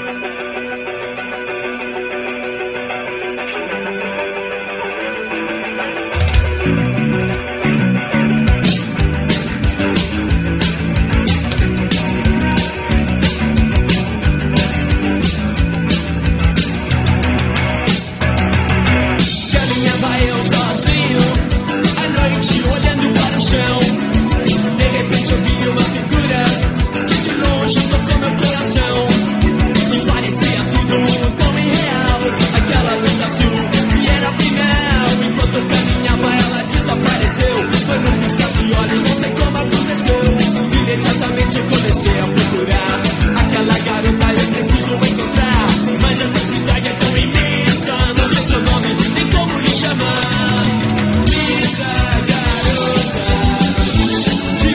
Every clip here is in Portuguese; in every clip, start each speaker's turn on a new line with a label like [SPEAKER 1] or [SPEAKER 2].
[SPEAKER 1] Imediatamente eu comecei a procurar aquela garota, eu preciso encontrar. Mas essa cidade é tão imensa, não sei seu nome, nem como lhe chamar. Linda garota de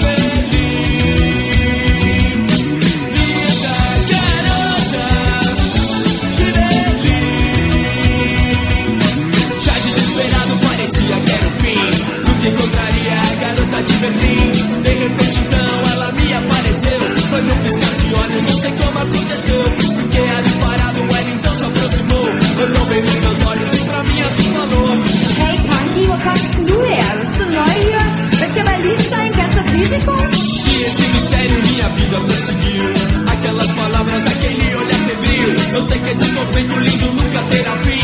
[SPEAKER 1] Berlim, linda garota de Berlim. Já desesperado parecia que era o fim, nunca encontraria a garota de Berlim. De repente então ela me apareceu, foi num piscar de olhos, não sei como aconteceu. Porque ali parado ela então se aproximou, olhou bem nos meus olhos e pra mim assim falou:
[SPEAKER 2] Hey Punky, wo kommst du her? Bist du neu hier? Willst du verliebt sein? Kennst du das Risiko?
[SPEAKER 1] E esse mistério minha vida prosseguiu, aquelas palavras, aquele olhar febril. Eu sei que esse movimento lindo nunca terá fim.